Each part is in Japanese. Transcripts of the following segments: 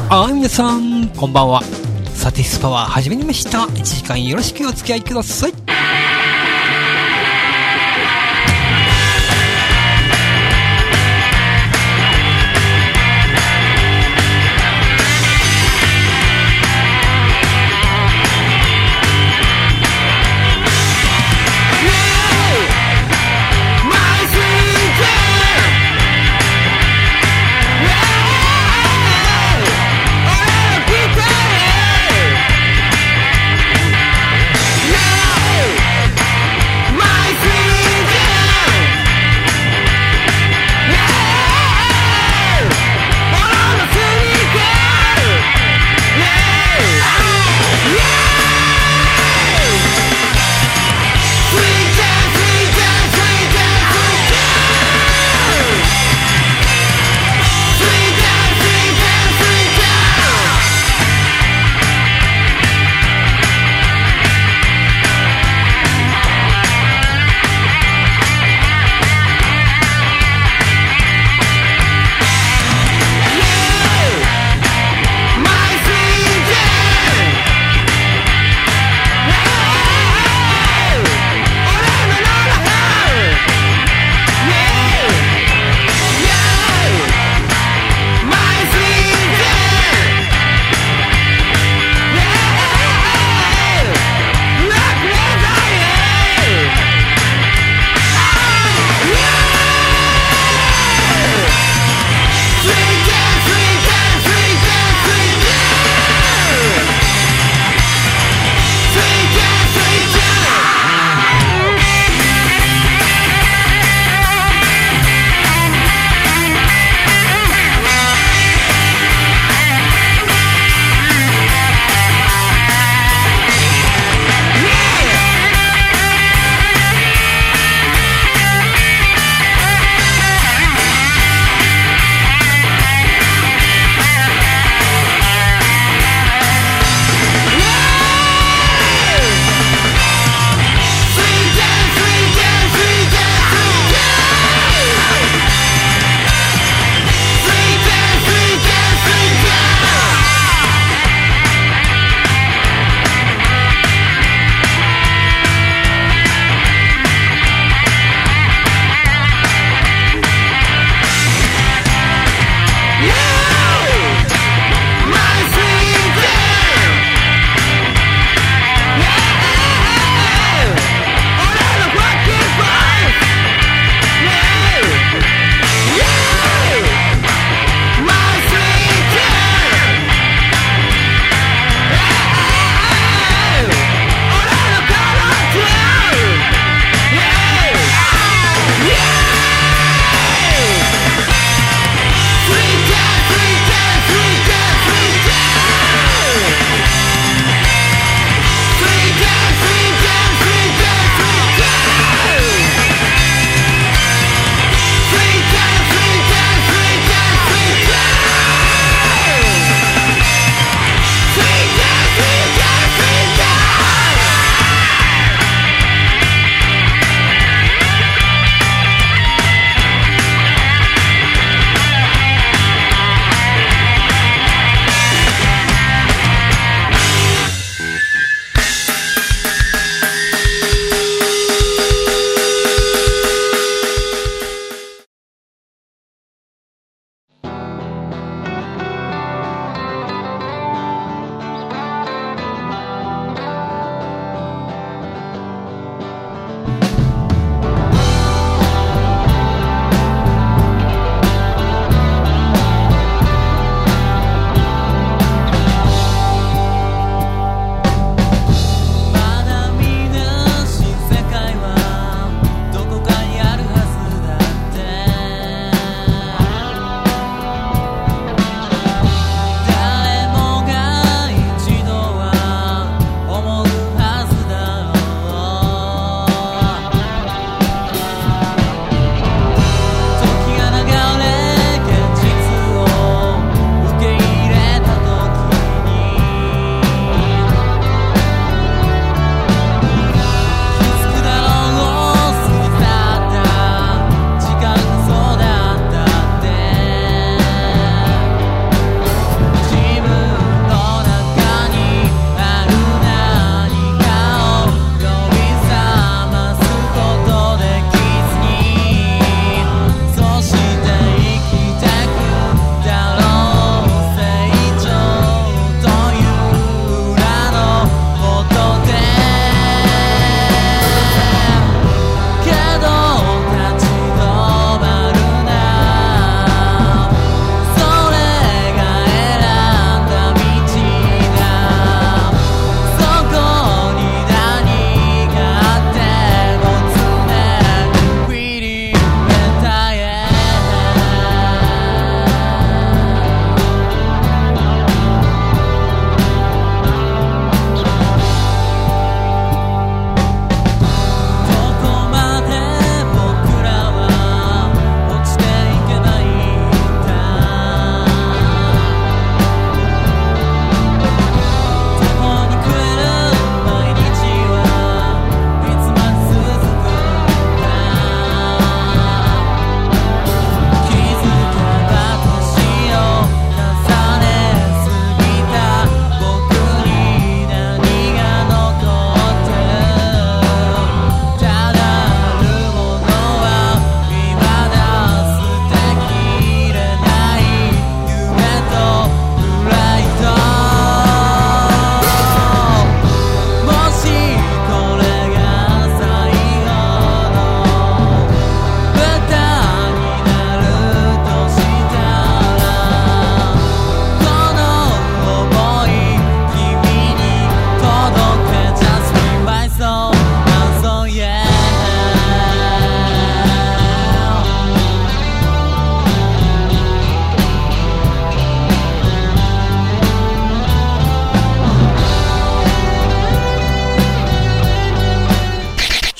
皆さんこんばんは。サティスパワー始めました。1時間よろしくお付き合いください。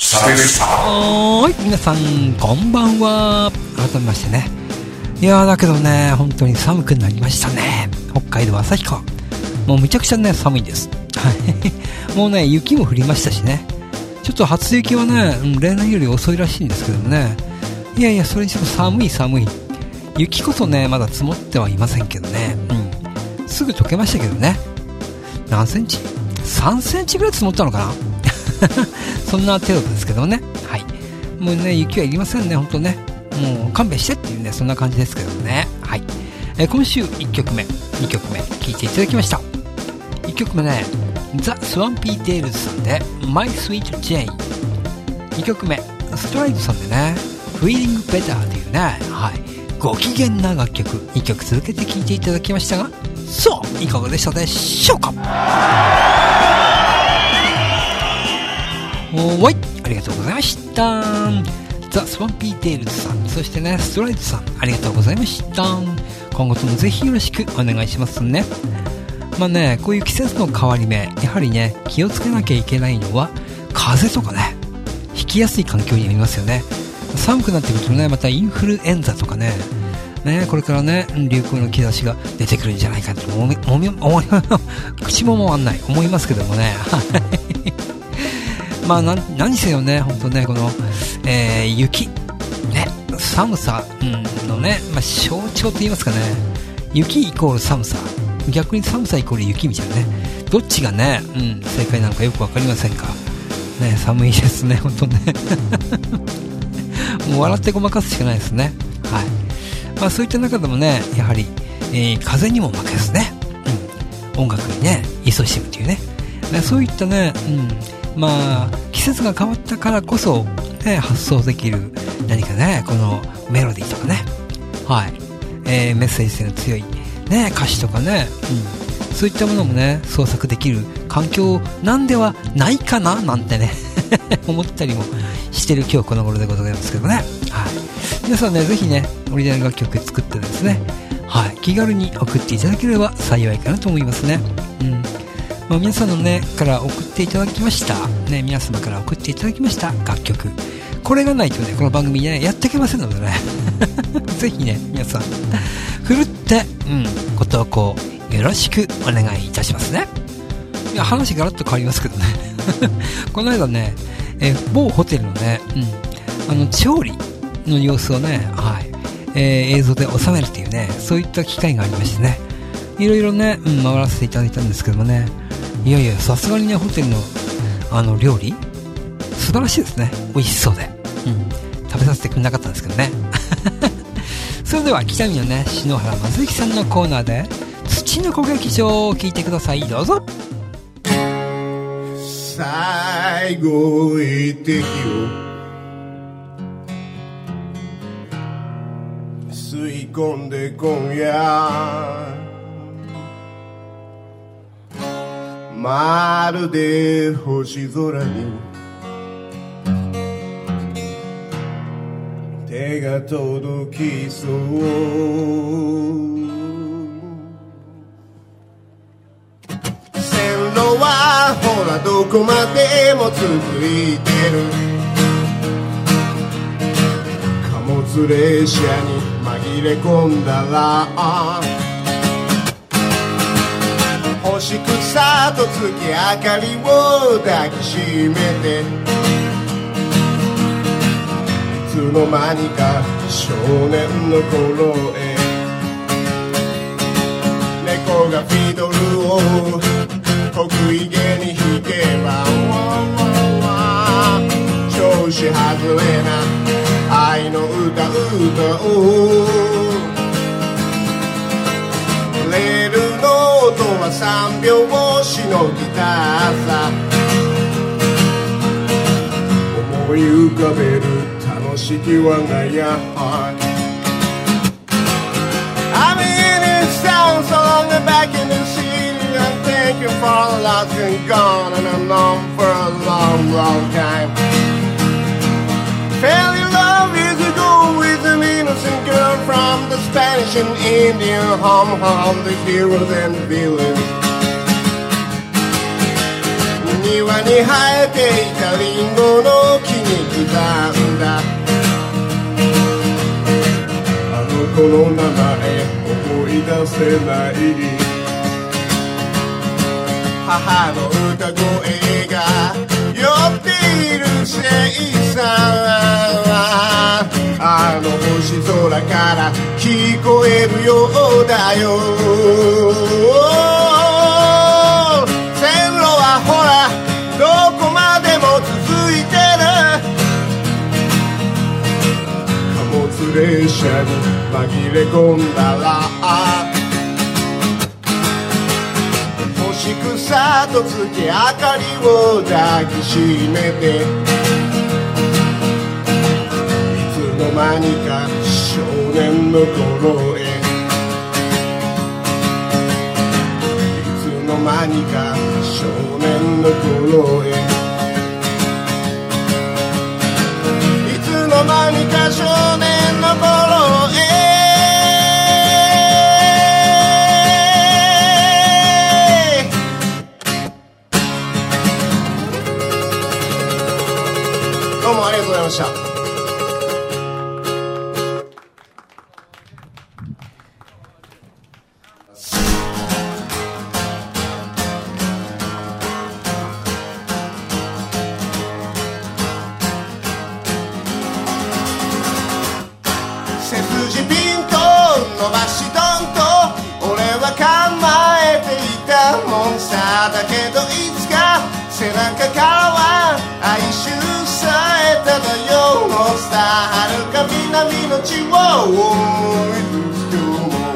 はい、皆さんこんばんは。改めましてね、いやーだけどね、本当に寒くなりましたね。北海道旭川、もうめちゃくちゃね寒いです。もうね雪も降りましたしね、ちょっと初雪はね、例年より遅いらしいんですけどもね、いやいやそれにしても寒い。雪こそねまだ積もってはいませんけどね、すぐ溶けましたけどね。何センチ ?3 センチぐらい積もったのかなそんな程度ですけどね。はい、もうね雪はいりませんね、本当ね。もう勘弁してっていうね、そんな感じですけどね。はい、今週1曲目2曲目聴いていただきました。1曲目ね、ザ・スワンピーテールズさんで My Sweet Jane。 2曲目ストライドさんでね Feeling Better というね、はい、ご機嫌な楽曲2曲続けて聴いていただきましたが、さあいかがでしたでしょうか。おい、ありがとうございました。ザ・スワンピーテールズさん、そしてねストライドさん、ありがとうございました。今後ともぜひよろしくお願いしますね。まあね、こういう季節の変わり目、やはりね気をつけなきゃいけないのは風邪とかね、引きやすい環境にありますよね。寒くなってくるとね、またインフルエンザとかね、これからね流行の兆しが出てくるんじゃないかと口も回んない思いますけどもねまあ何せよね、本当ねこの、雪ね、寒さのね、象徴と言いますかね、雪イコール寒さ、逆に寒さイコール雪みたいなね、どっちがね、正解なのかよくわかりませんかね。寒いですね本当ねもう笑ってごまかすしかないですね。はい、そういった中でもね、やはり、風にも負けずね、音楽にね勤しむというね、そういったね、季節が変わったからこそ、発想できる何かね、このメロディーとかね、はい、メッセージ性の強い、歌詞とかね、そういったものもね創作できる環境なんではないかななんてね思ったりもしてる今日この頃でございますけどね。はい、皆さんねぜひねオリジナル楽曲作ってですね、はい、気軽に送っていただければ幸いかなと思いますね。皆さんのねから送っていただきました、皆様から送っていただきました楽曲、これがないとねこの番組ねやっていけませんのでねぜひね皆さんふるって、ご投稿よろしくお願いいたしますね。いや話ガラッと変わりますけどねこの間ね、某ホテルのね、調理の様子をね、はい、映像で収めるっていうね、そういった機会がありましてね、いろいろね、回らせていただいたんですけどもね、いやいやさすがにねホテルの料理素晴らしいですね。美味しそうで、食べさせてくれなかったんですけどねそれでは北見のね篠原正幸さんのコーナーで土の子劇場を聞いてください。どうぞ。 最後一滴を吸い込んで今夜まるで星空に手が届きそう。線路はほらどこまでも続いてる。貨物列車に紛れ込んだら星草と月明かりを抱きしめて、いつの間にか少年の頃へ猫がフィドルを得意げに弾けば調子外れな愛の歌をレールの音は3拍子のギターさ。思い浮かべる楽しき我が家 I'm in this town so long back in the city. I'm thinking for a lot and gone and I'm known for a long, long time. Fell in love years ago with an innocent girl from the Spanish and Indian home, the heroes and villains. 庭に生えていたリンゴの木この名前思い出せない。母の歌声が酔っているせいさ、あの星空から聞こえるようだよ。線路はほらどこまでも続いてる。貨物列車に紛れ込んだら星草と月明かりを抱きしめて、いつの間にか少年の頃へ、いつの間にか少年の頃へ、いつの間にか少年の頃へ。どうもありがとうございました。背筋ピンと伸ばしとんと俺は構えていたもんさ。だけどいつか背中からは哀愁さえ漂うのさ。遥か南の地を思いつくも、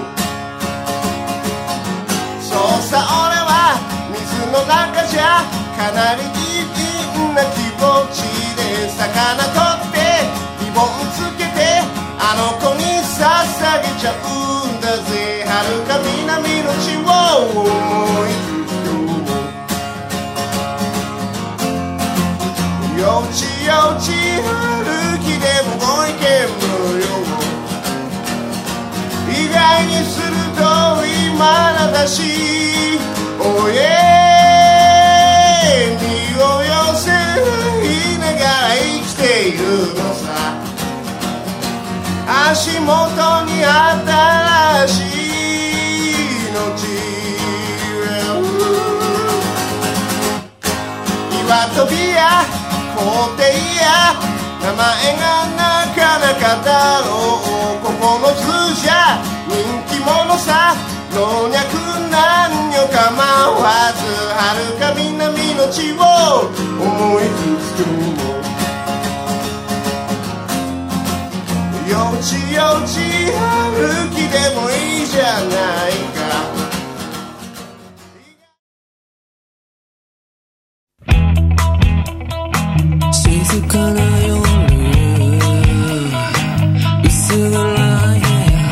そうさ俺は水の中じゃかなりいいな気持ちで、魚取ってリボンつけてあの子に捧げちゃうんだぜ。遥か南の地を思いつくも、よちよち歩きでもご意見のよう、意外に鋭い眼差し、おえ身を寄せいながら生きているのさ。足元に新しい命、岩飛びや皇帝や名前がなかなかだろう。ここの図じゃ人気者さ。老若男女構わず遥か南の地を思いつくも、よちよち歩きでもいいじゃないか。 静かな夜、薄暗い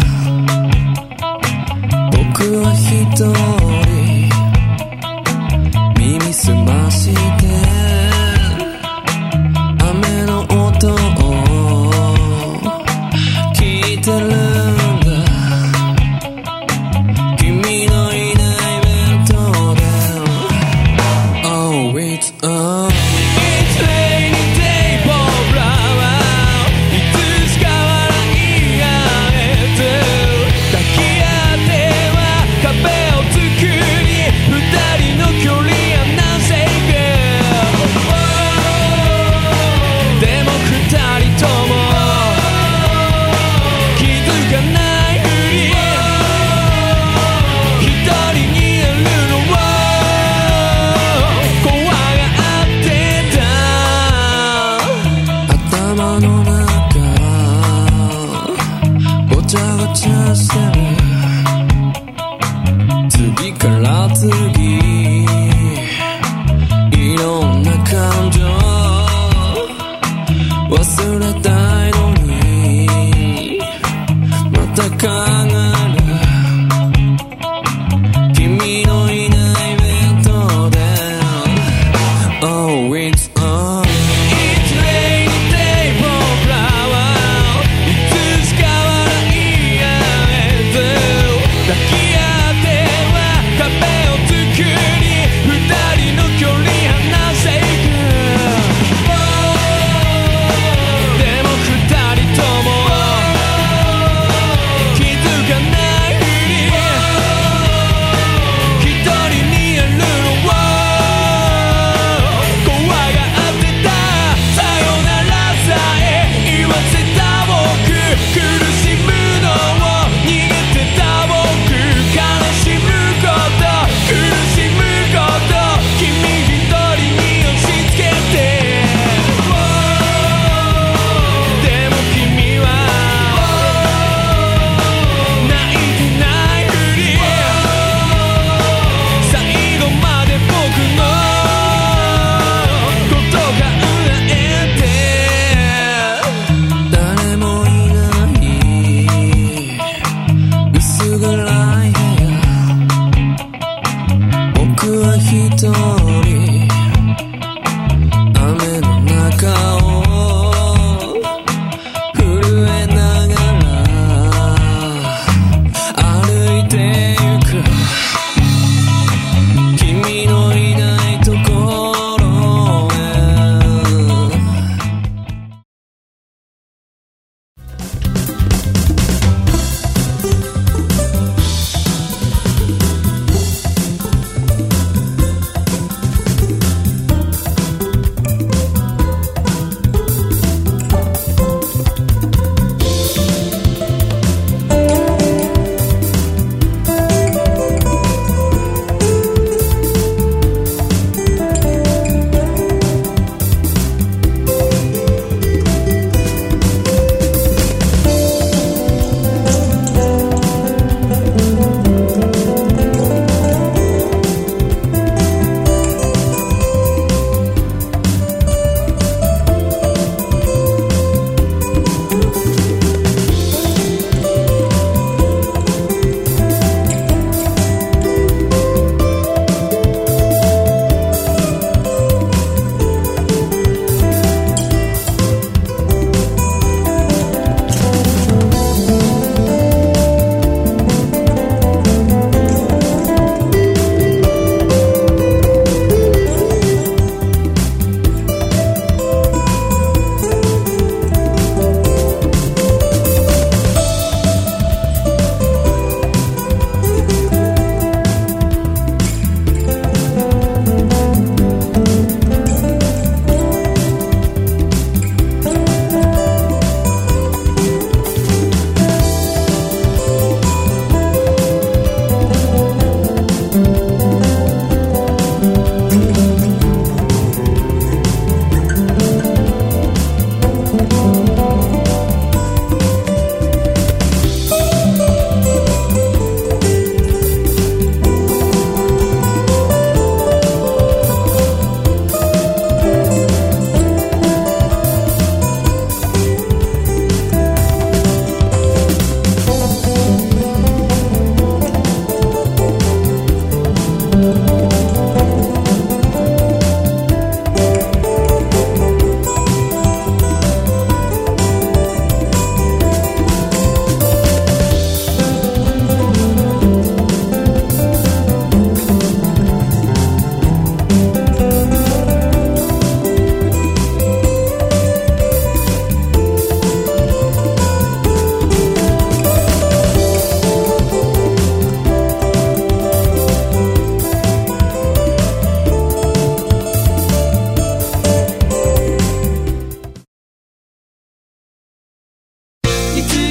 部屋、僕は一人耳すまして雨の音を聞いてるんだ。君のいないベッドで Oh, it's on次から次いろんな感情忘れたいのにまた考える君のいないベッドで Oh, it's on It's rainy day for flower いつしか笑い合え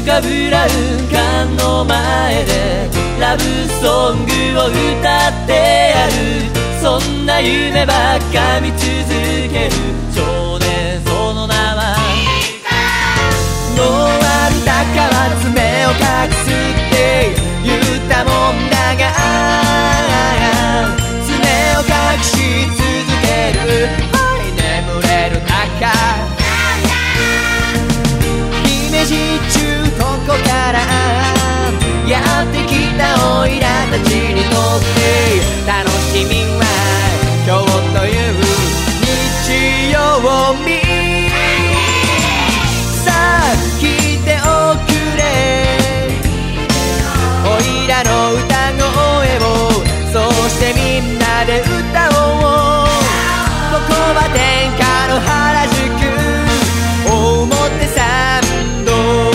カブラウン管の前でラブソングを歌ってやる、そんな夢ばっか見続ける少年、その名はノーアルタカは爪を隠すって言ったもんだが、爪を隠し続ける、はい、眠れる中姫路中ここからやってきたオイラたちにとって楽しみは今日という日曜日、さあ聞いておくれオイラの歌声を、そしてみんなで歌おう、ここは天下の原宿表参道、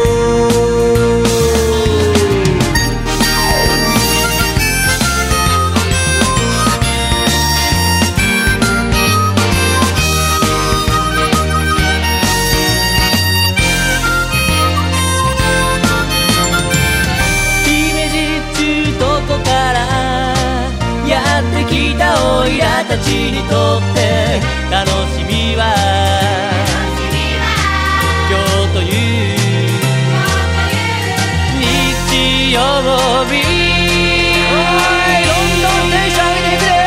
オイラたちにとって楽しみは今日という日曜日、どんどんテンション上げてくれ、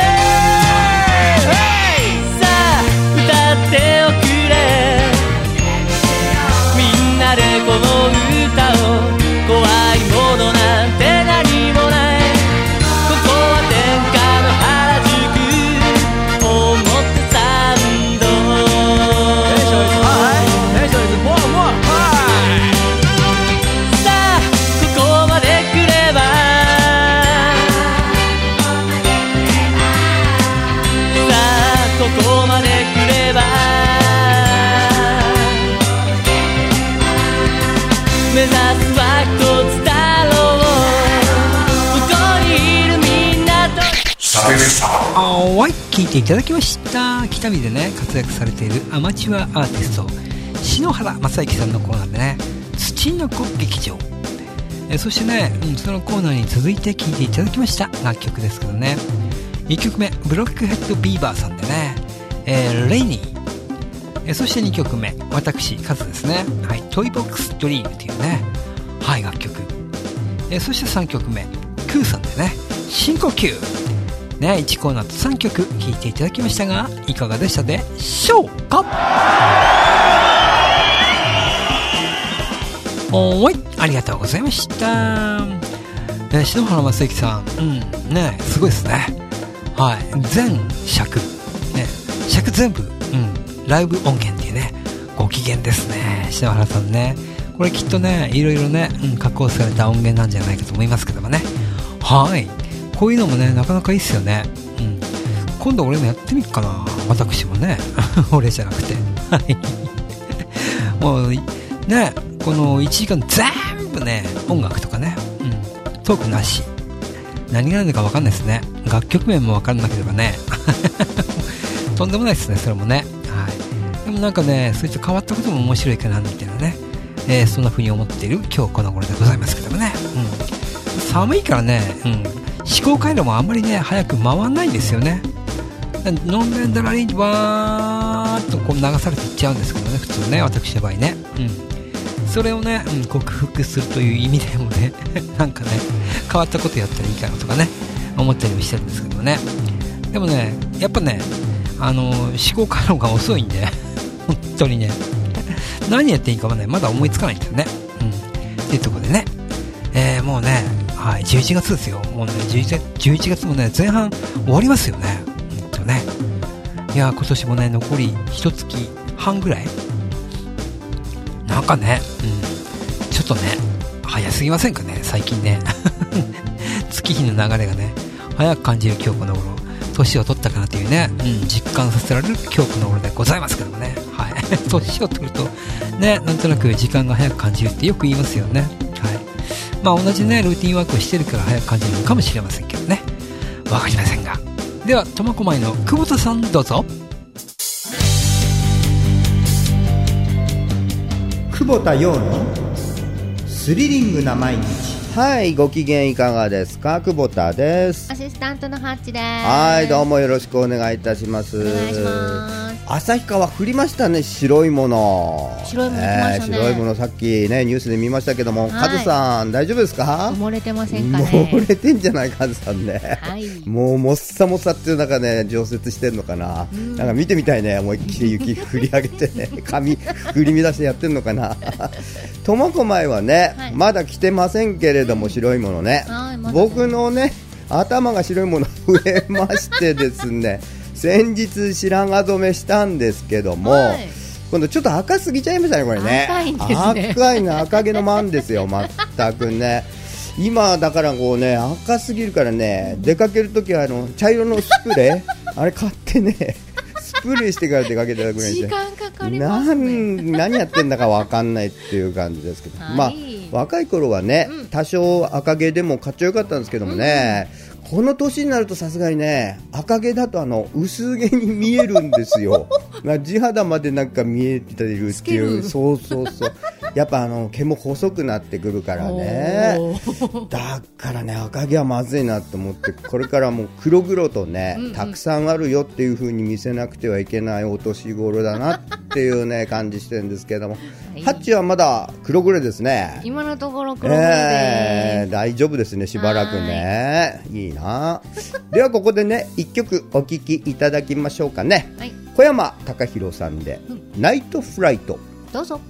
さあ歌っておくれ、みんなでこの歌を、怖いものなんて何もない、ここは天下の原宿目指すは一つだろう、ここにいるみんなとはい、聴いていただきました。北見でね活躍されているアマチュアアーティスト篠原正幸さんのコーナーでね、土の子劇場、そしてね、そのコーナーに続いて聴いていただきました楽曲ですけどね、1曲目ブロックヘッドビーバーさんでね、レイニー、そして2曲目私カズですね、はい、トイボックスドリームというね、はい、楽曲、そして3曲目クーさんでね深呼吸ね、1コーナーと3曲聴いていただきましたが、いかがでしたでしょうか。おい、ありがとうございました。篠原正幸さん、ね、すごいですね。はい、全尺、ね、尺全部、ライブ音源っていうね、ご機嫌ですね、篠原さんね。これきっとね、いろいろね、加工された音源なんじゃないかと思いますけどもね。はい。こういうのもね、なかなかいいっすよね。今度俺もやってみっかな、私もね。俺じゃなくて。はい。もう、ね、この1時間全部ね、音楽とかね、トークなし。何が何だか分かんないですね。楽曲名も分からなければね。とんでもないですね、それもね。はい。でもなんかね、そういった変わったことも面白いかな、みたいなね。そんな風に思っている今日この頃でございますけどもね。寒いからね、思考回路もあんまりね早く回んないんですよね。ノンレンダラリンにわーっとこう流されていっちゃうんですけどね、普通ね、私の場合ね、それをね、克服するという意味でもねなんかね変わったことやったらいいかなとかね思ったりもしてるんですけどね。でもねやっぱね思考回路が遅いんで本当にね何やっていいかはねまだ思いつかないんですよね。っていうところでね、もうね、はい、11月ですよ。もうね、11月もね、前半終わりますよね。ね。いや、今年もね、残り1月半ぐらいなんかね、ちょっとね、早すぎませんかね、最近ね。月日の流れがね、早く感じる今日この頃、年を取ったかなというね、実感させられる今日この頃でございますけどもね。はい。年を取ると、ね、なんとなく時間が早く感じるってよく言いますよね。はい。まあ同じねルーティンワークをしてるから早く感じるのかもしれませんけどね、わかりませんが。では苫小牧の久保田さんどうぞ。 久保田陽のスリリングな毎日。はい、ご機嫌いかがですか。久保田です。 アシスタントのハッチです。 はい、どうもよろしくお願いいたします。 お願いします。 旭川降りましたね、白いもの。 白いもの来ましたね。 白いものさっきねニュースで見ましたけども、カズさん大丈夫ですか。 漏れてませんかね。 漏れてんじゃないカズさんね、 はい、 もうもっさもさっていう中ね常設してんのかな、なんか見てみたいね。思いっきり雪降り上げてね髪振り乱してやってんのかな苫小牧はね、はい、まだ来てませんけれども、白いものね、僕のね頭が白いもの増えましてですね先日白髪染めしたんですけども、はい、今度ちょっと赤すぎちゃいましたねこれね。 赤いんですね。 赤いの、赤毛のマンですよ全くね。今だからこうね赤すぎるからね、出かけるときは茶色のスプレーあれ買ってねスプレーしてから出かけてたぐらいで、 時間かかりますね。 何やってんだか分かんないっていう感じですけど、はい、まあ若い頃はね、多少赤毛でもかっちょよかったんですけどもね、この年になるとさすがにね赤毛だと薄毛に見えるんですよ地肌までなんか見えているっていう。そうやっぱ毛も細くなってくるからね。だからね赤毛はまずいなと思って、これからもう黒々とねたくさんあるよっていう風に見せなくてはいけないお年頃だなっていうね感じしてるんですけども、ハッチはまだ黒々ですね。 今のところ黒黒で、 大丈夫ですね、しばらくね。いいな。ではここでね1曲お聴きいただきましょうかね、はい、小山貴弘さんで、ナイトフライト。 どうぞ。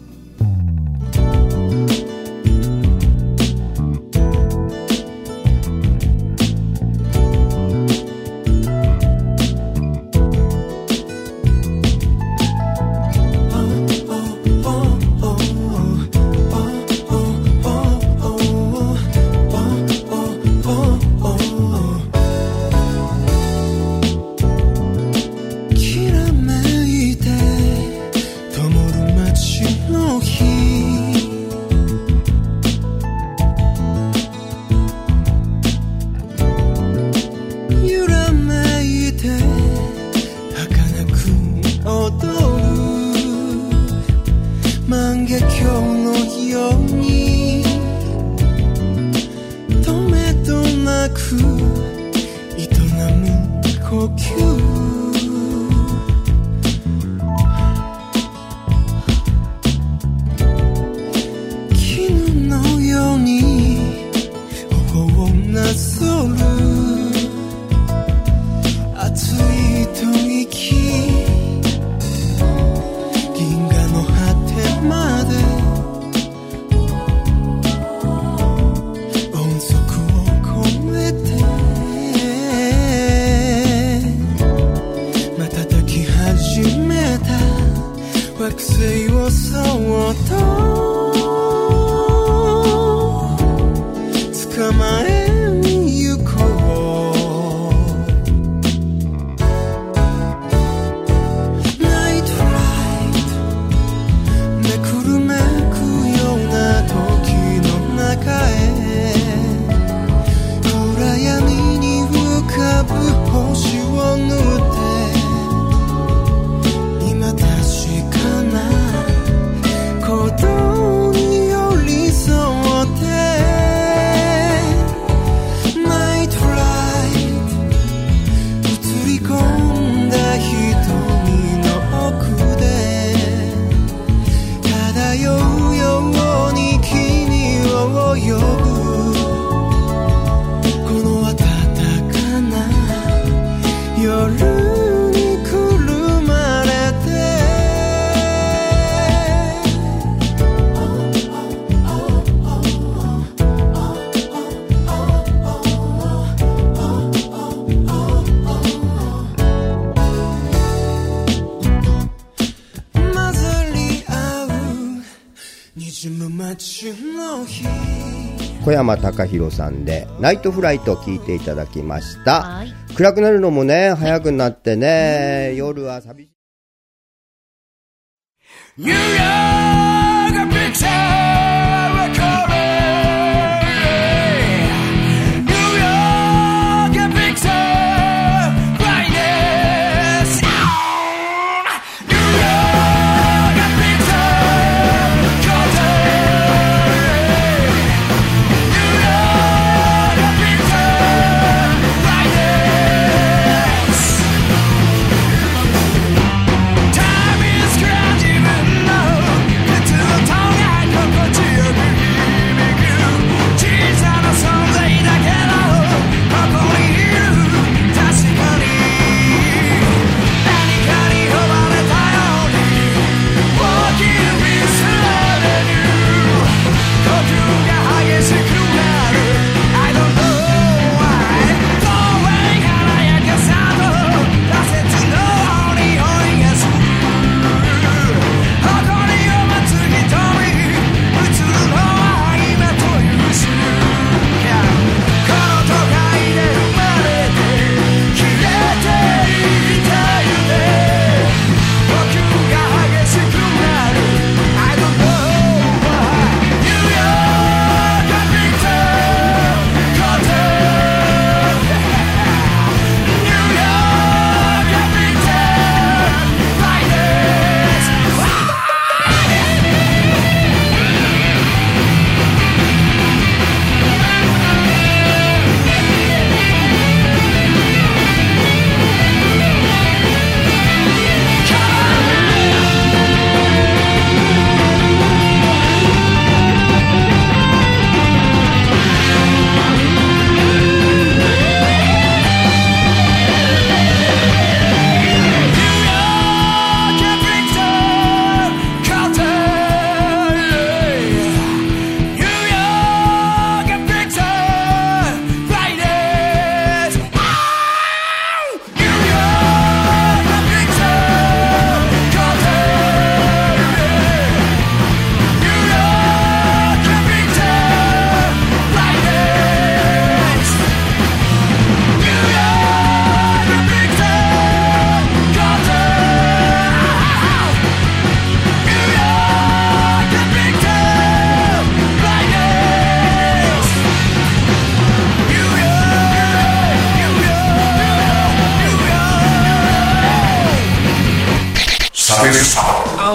小山貴弘さんでナイトフライト聞いていただきました。暗くなるのもね早くなってね、夜は寂しい。New York Picture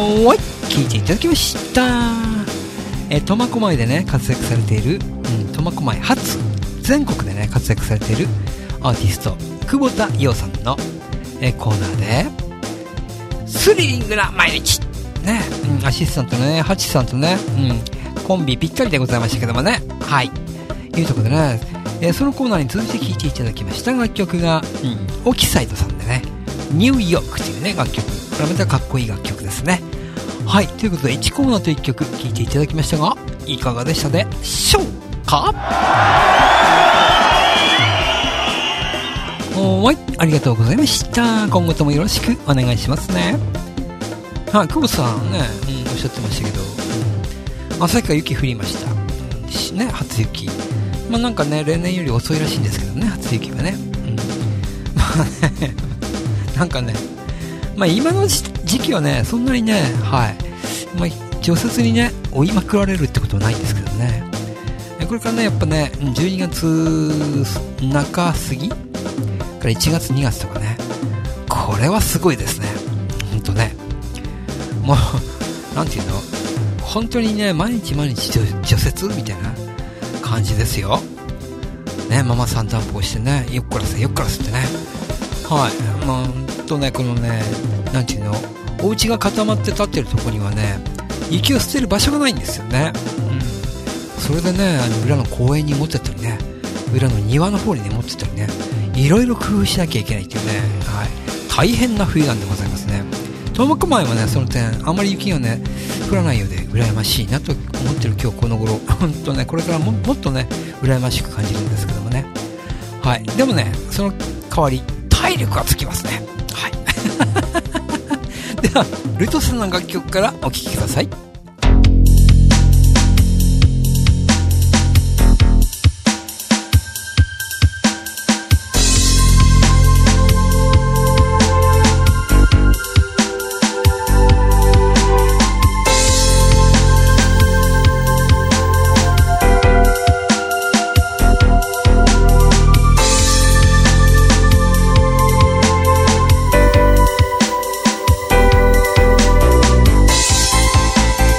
はい、聞いていただきました。苫小牧でね活躍されている、苫小牧発全国でね活躍されているアーティスト久保田洋さんの、コーナーでスリリングな毎日ね、アシスタントのねハチさんとね、コンビぴったりでございましたけどもね、はいいうところでね、そのコーナーに続いて聴いていただきました楽曲が、オキサイドさんでねニューヨークというね楽曲、これまたかっこいい楽曲ですね。はい、ということで1コーナーと1曲聴いていただきましたが、いかがでしたでしょうか。はい、ありがとうございました。今後ともよろしくお願いしますね。はい、久保さんね、おっしゃってましたけど、朝から雪降りました、ね、初雪。まあなんかね例年より遅いらしいんですけどね、初雪はね、まあねなんかね、まあ今の時期はねそんなにね、はい、まあ、除雪にね追いまくられるってことはないんですけどね、これからねやっぱね12月中過ぎから1月2月とかね、これはすごいですね、ほんとね、もうなんていうの、本当にね毎日毎日除雪みたいな感じですよね。ママさん暖房してね、よっこらせよっこらせってね、はい、ほんとね、このねなんていうの、お家が固まって立ってるところにはね雪を捨てる場所がないんですよね、それでね裏の公園に持ってったりね、裏の庭の方にね持ってったりね、いろいろ工夫しなきゃいけないっていうね、はい、大変な冬なんでございますね。苫小牧はねその点あまり雪がね降らないようで羨ましいなと思ってる今日この頃、本当ねこれからもっとね羨ましく感じるんですけどもね、はい、でもねその代わり体力がつきますね。はいではルトさんの楽曲からお聴きください。 「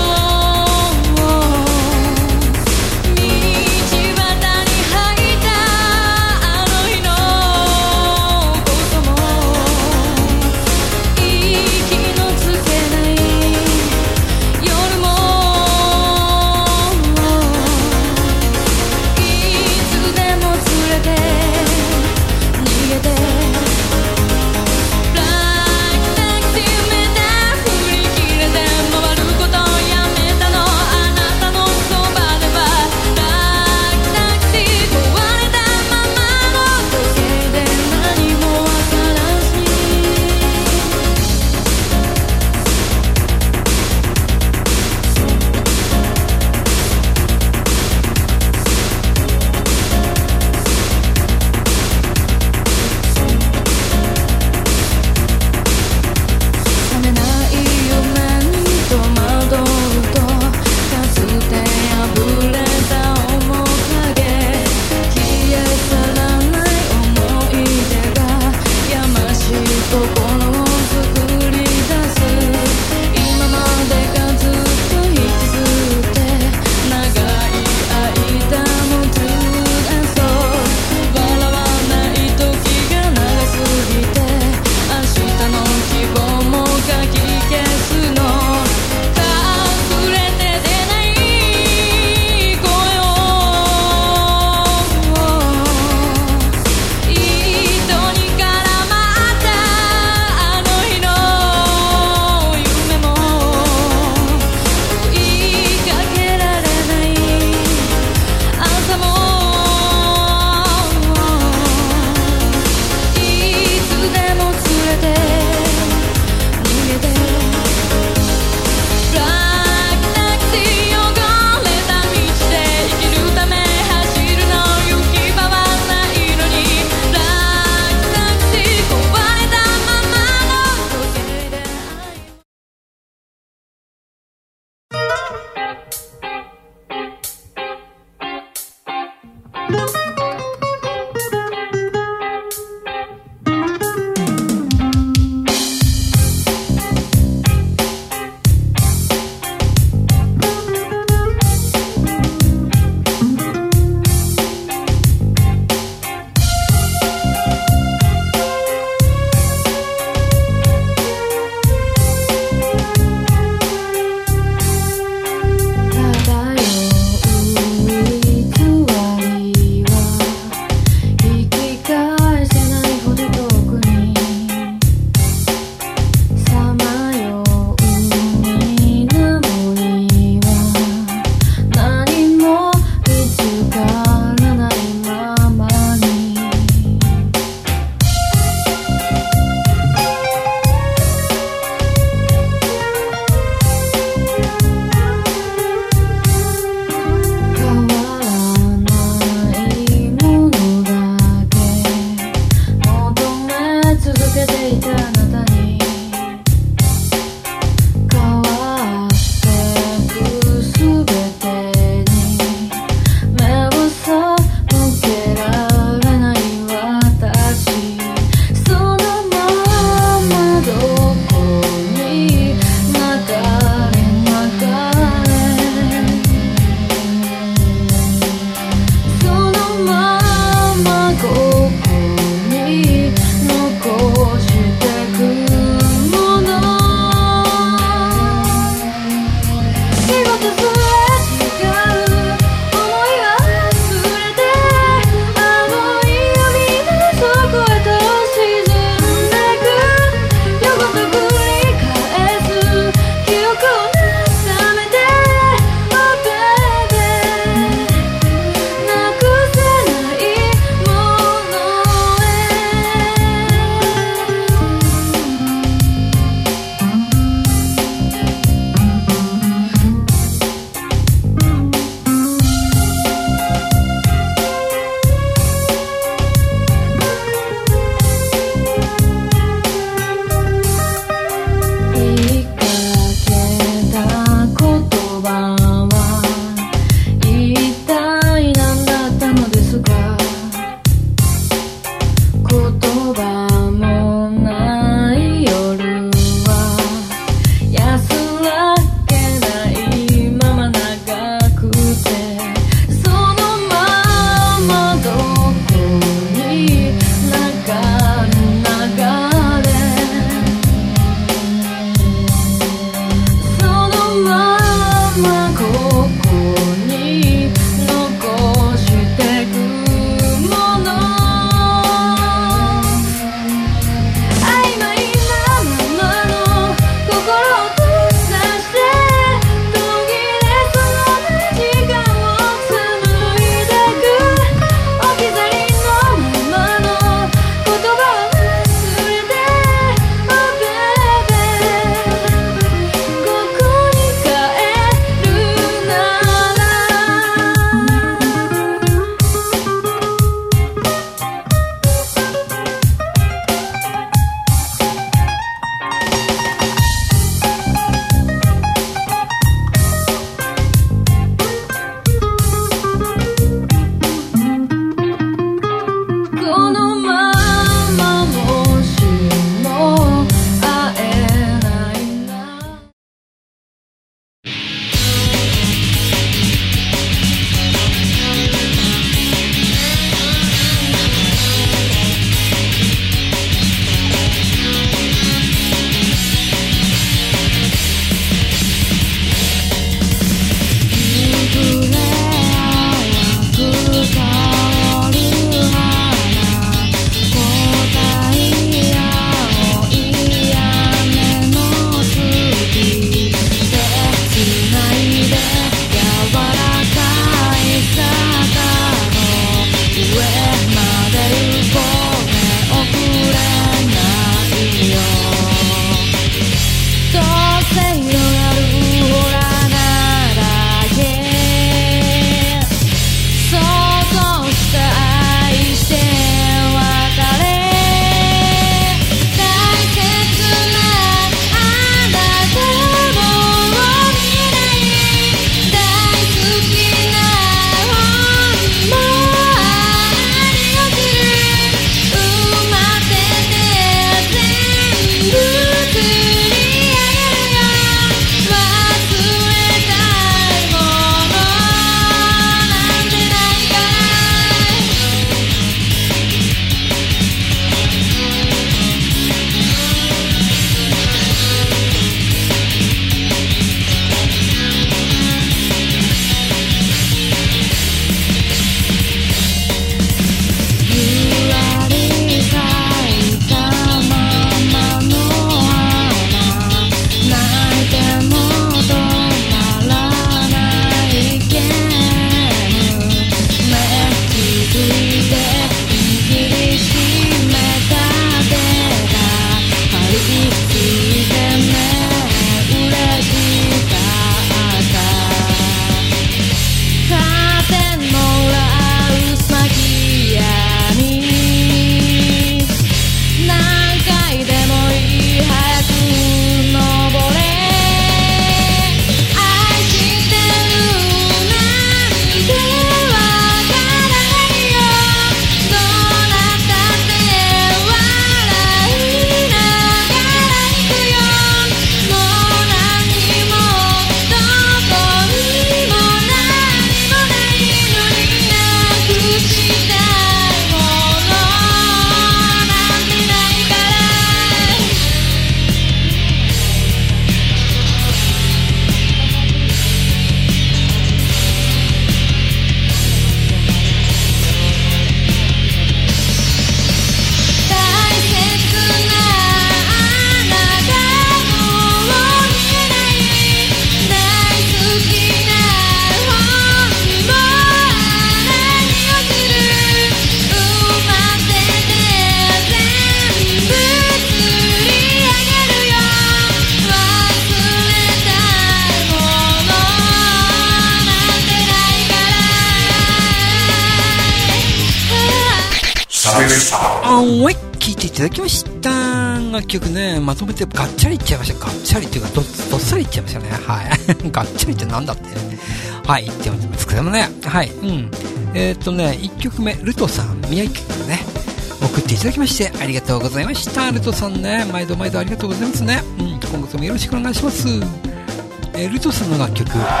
はい、聴いていただきました楽曲ね、まとめてガッチャリいっちゃいました。ガッチャリっていうかどっさりいっちゃいましたね。はいガッチャリってなんだってはい言ってますけどもね。はい、1曲目ルトさん、宮城県からね送っていただきましてありがとうございました。ルトさんね、毎度毎度ありがとうございますね。今後ともよろしくお願いします。ルトさんの楽曲1曲目 Can't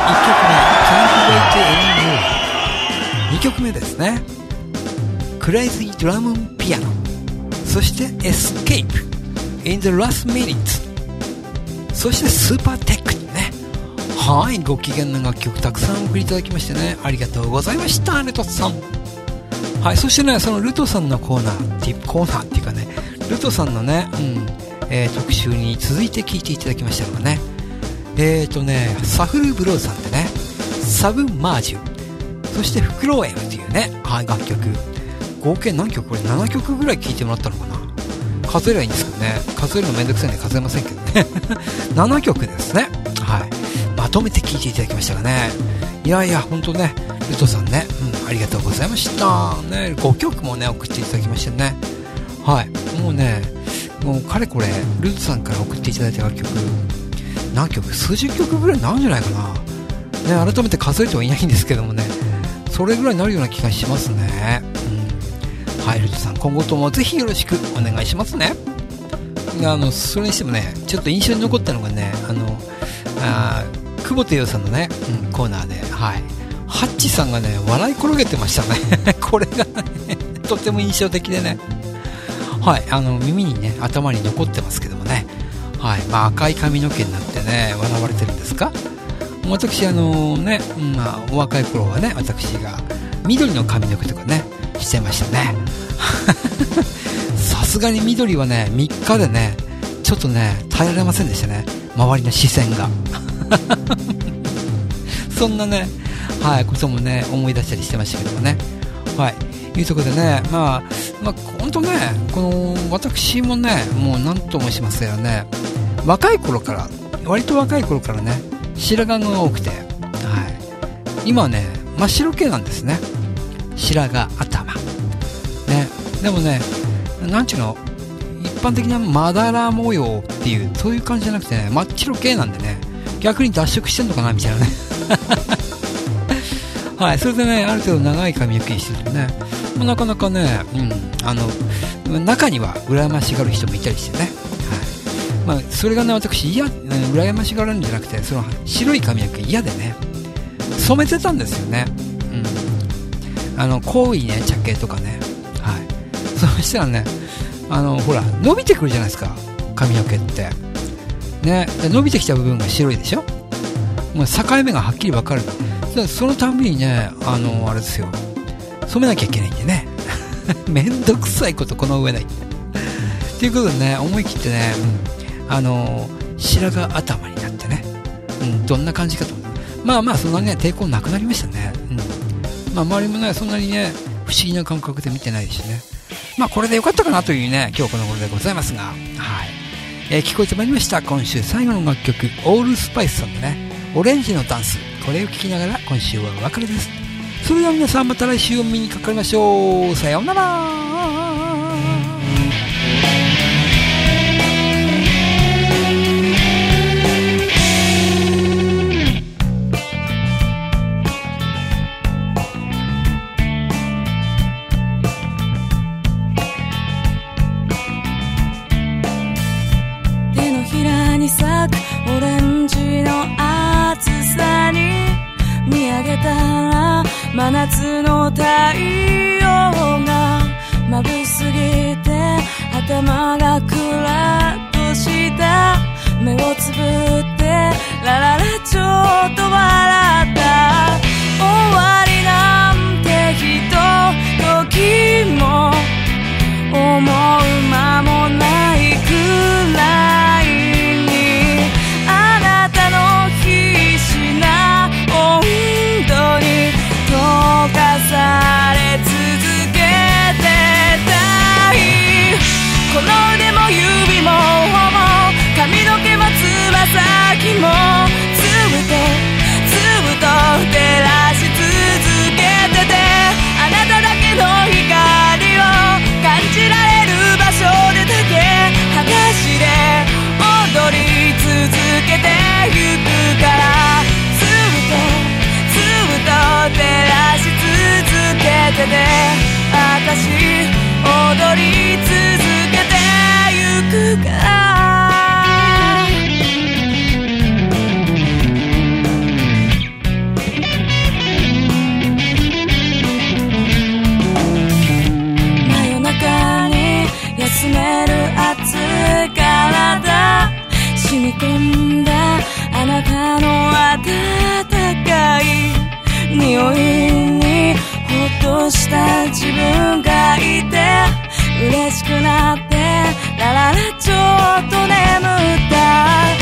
Wait Anymore、 2曲目ですね、クレイジードラムピアノ、そして Escape in the Last Minute、 そしてスーパーテックにね、はい、ご機嫌な楽曲たくさんお送りいただきましてね、ありがとうございましたルトさん。はい、そしてね、そのルトさんのコーナーっていうかね、ルトさんのね、特集に続いて聴いていただきましたのがね、サフルブローズさんでね、サブマージュ、そしてフクロウエムというね、はい、楽曲、合計何曲、これ7曲ぐらい聴いてもらったのかな、数えればいいんですけどね、数えるのめんどくさいんで数えませんけどね7曲ですね、はい、まとめて聴いていただきましたがね、いやいや本当ね、ルトさんね、ありがとうございましたね。5曲もね送っていただきましてね、はい、もうね、もうかれこれルトさんから送っていただいた楽曲何曲、数十曲ぐらいになるんじゃないかな、ね、改めて数えてはいないんですけどもね、それぐらいになるような気がしますね。はい、ルトさん今後ともぜひよろしくお願いしますね。それにしてもね、ちょっと印象に残ったのがね、久保田洋さんのね、コーナーで、はい、ハッチさんがね笑い転げてましたねこれがねとても印象的でね、はい、耳にね頭に残ってますけどもね、はい、赤い髪の毛になってね笑われてるんですか。私お若い頃はね、私が緑の髪の毛とかねしてましたねさすがに緑はね3日でねちょっとね耐えられませんでしたね、周りの視線がそんなね、はい、こともね思い出したりしてましたけどもね、はい、いうところでね、本当ね、この私もね、もう何ともしますよね、割と若い頃からね白髪が多くて、はい、今はね真っ白系なんですね、白髪頭ね。でもね、なんちゅうの、一般的なまだら模様っていうそういう感じじゃなくてね、真っ白系なんでね、逆に脱色してんのかなみたいなねはい、それでね、ある程度長い髪の毛にしてるとね、なかなかね、中には羨ましがる人もいたりしてね、はい、それがね、私羨ましがるんじゃなくて、その白い髪の毛嫌でね染めてたんですよね、濃いね茶系とかね、はい、そうしたらね、ほら伸びてくるじゃないですか、髪の毛ってね、伸びてきた部分が白いでしょ、もう境目がはっきり分かる。そのたんびにね、あれですよ、染めなきゃいけないんでねめんどくさいことこの上ないということでね、思い切ってね、白髪頭になってね、どんな感じかと思う。そんなにね抵抗なくなりましたね、周りもねそんなにね不思議な感覚で見てないしね、これでよかったかなというね今日この頃でございますが、はい、聞こえてまいりました。今週最後の楽曲、オールスパイスさんでね、オレンジのダンス、これを聴きながら今週はお別れです。それでは皆さん、また来週お目にかかりましょう。さようなら。 手のひらに咲くオレンジの暑さに見上げたら真夏の太陽が眩すぎて頭がクラッとした。目をつぶってラララちょっと笑った。終わりなんてひとときも思う間もないくらいに、あなたの必死な温度に溶かされ続けてたい。この腕も指も髪の毛もつま先もずっと照らし続けてて、あなただけの光を感じあなたの温かい匂いにほっとした自分がいて、嬉しくなってラララちょっと眠った。